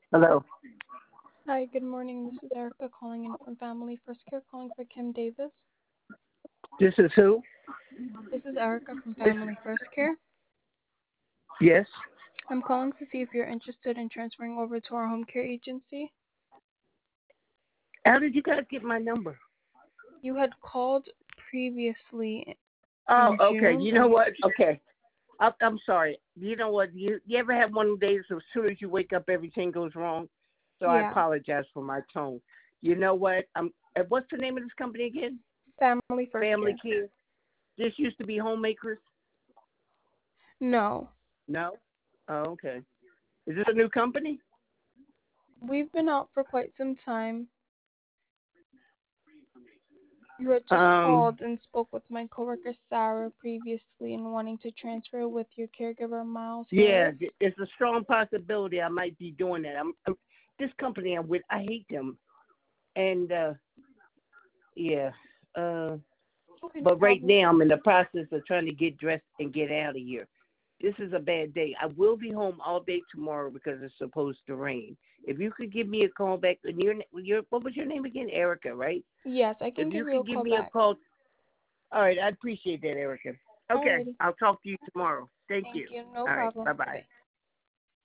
Hello. Hi, good morning. This is Erica calling in from Family First Care, calling for Kim Davis. This is who? This is Erica from This, Family First Care. yes. I'm calling to see if you're interested in transferring over to our home care agency. How did you guys get my number? You had called previously Oh, in okay. June You know and what? Okay. I'm sorry. You know what? You ever have one of those days as soon as you wake up, everything goes wrong? So I yeah, apologize for my tone. You know what? What's the name of this company again? Family First Family Care. Care. This used to be Homemakers? No, No? Oh, okay. Is this a new company? we've been out for quite some time. You had just Um, called and spoke with my coworker Sarah previously and wanting to transfer with your caregiver Miles yeah, Harris. it's a strong possibility I might be doing that. This company I'm with, I hate them. And, yeah. Uh, Okay, no But right problem. now, I'm in the process of trying to get dressed and get out of here. This is a bad day. I will be home all day tomorrow because it's supposed to rain. If you could give me a call back, and your what was your name again? Erica, right? Yes, I can If give you you a could give call me a back. call, all right, I'd appreciate that, Erica. Okay, Alrighty. I'll talk to you tomorrow. Thank Thank you. you. No All right, problem. bye bye. Bye-bye.